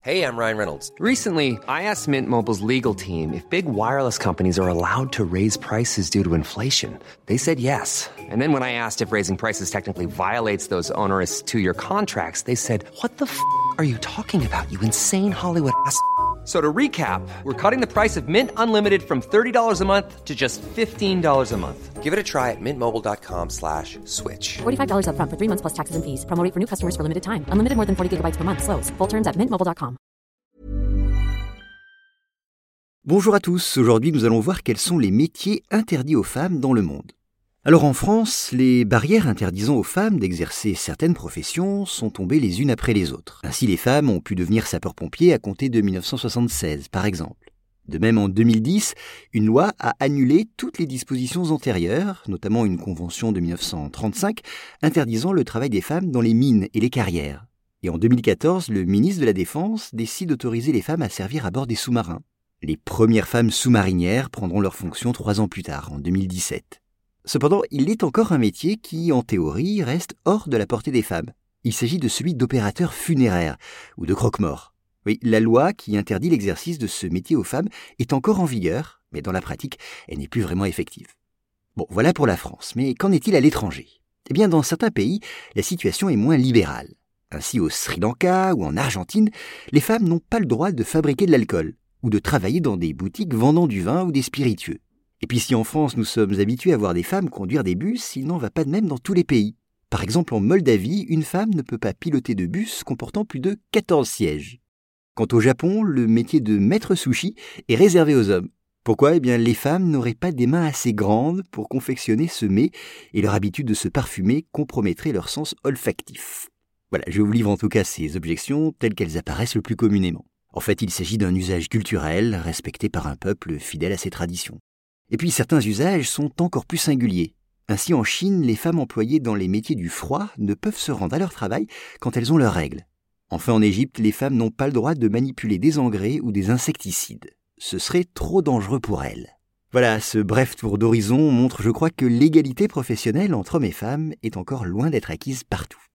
Hey, I'm Ryan Reynolds. Recently, I asked Mint Mobile's legal team if big wireless companies are allowed to raise prices due to inflation. They said yes. And then when I asked if raising prices technically violates those onerous two-year contracts, they said, "What the f*** are you talking about, you insane Hollywood ass?" So to recap, we're cutting the price of Mint Unlimited from $30 a month to just $15 a month. Give it a try at mintmobile.com/switch. $45 up front for 3 months plus taxes and fees. Promo rate for new customers for limited time. Unlimited more than 40 gigabytes per month. Slows full terms at mintmobile.com. Bonjour à tous, aujourd'hui nous allons voir quels sont les métiers interdits aux femmes dans le monde. Alors en France, les barrières interdisant aux femmes d'exercer certaines professions sont tombées les unes après les autres. Ainsi les femmes ont pu devenir sapeurs-pompiers à compter de 1976 par exemple. De même en 2010, une loi a annulé toutes les dispositions antérieures, notamment une convention de 1935 interdisant le travail des femmes dans les mines et les carrières. Et en 2014, le ministre de la Défense décide d'autoriser les femmes à servir à bord des sous-marins. Les premières femmes sous-marinières prendront leur fonction 3 ans plus tard, en 2017. Cependant, il est encore un métier qui, en théorie, reste hors de la portée des femmes. Il s'agit de celui d'opérateur funéraire ou de croque-mort. Oui, la loi qui interdit l'exercice de ce métier aux femmes est encore en vigueur, mais dans la pratique, elle n'est plus vraiment effective. Bon, voilà pour la France, mais qu'en est-il à l'étranger ? Eh bien, dans certains pays, la situation est moins libérale. Ainsi, au Sri Lanka ou en Argentine, les femmes n'ont pas le droit de fabriquer de l'alcool ou de travailler dans des boutiques vendant du vin ou des spiritueux. Et puis si en France nous sommes habitués à voir des femmes conduire des bus, il n'en va pas de même dans tous les pays. Par exemple en Moldavie, une femme ne peut pas piloter de bus comportant plus de 14 sièges. Quant au Japon, le métier de maître sushi est réservé aux hommes. Pourquoi ? Eh bien les femmes n'auraient pas des mains assez grandes pour confectionner ce mets et leur habitude de se parfumer compromettrait leur sens olfactif. Voilà, je vous livre en tout cas ces objections telles qu'elles apparaissent le plus communément. En fait, il s'agit d'un usage culturel respecté par un peuple fidèle à ses traditions. Et puis certains usages sont encore plus singuliers. Ainsi en Chine, les femmes employées dans les métiers du froid ne peuvent se rendre à leur travail quand elles ont leurs règles. Enfin en Égypte, les femmes n'ont pas le droit de manipuler des engrais ou des insecticides. Ce serait trop dangereux pour elles. Voilà, ce bref tour d'horizon montre, je crois, que l'égalité professionnelle entre hommes et femmes est encore loin d'être acquise partout.